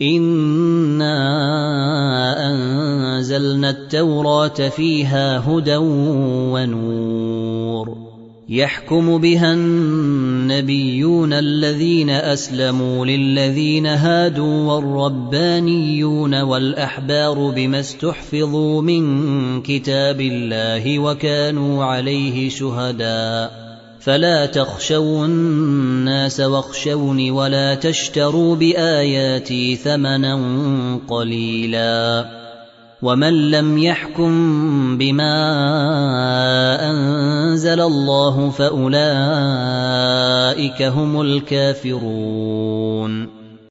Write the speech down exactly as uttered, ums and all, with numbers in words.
إِنَّا أَنزَلْنَا التَّوْرَاةَ فِيهَا هُدًى وَنُورٌ يَحْكُمُ بِهَا النَّبِيُّونَ الَّذِينَ أَسْلَمُوا لِلَّذِينَ هَادُوا وَالرَّبَّانِيُّونَ وَالْأَحْبَارُ بِمَا اسْتُحْفِظُوا مِنْ كِتَابِ اللَّهِ وَكَانُوا عَلَيْهِ شُهَدَاءَ فَلَا تَخْشَوُا النَّاسَ وَاخْشَوْنِ وَلَا تَشْتَرُوا بِآيَاتِي ثَمَنًا قَلِيلًا وَمَن لَّمْ يَحْكُم بِمَا أَنزَلَ اللَّهُ فَأُولَٰئِكَ هُمُ الْكَافِرُونَ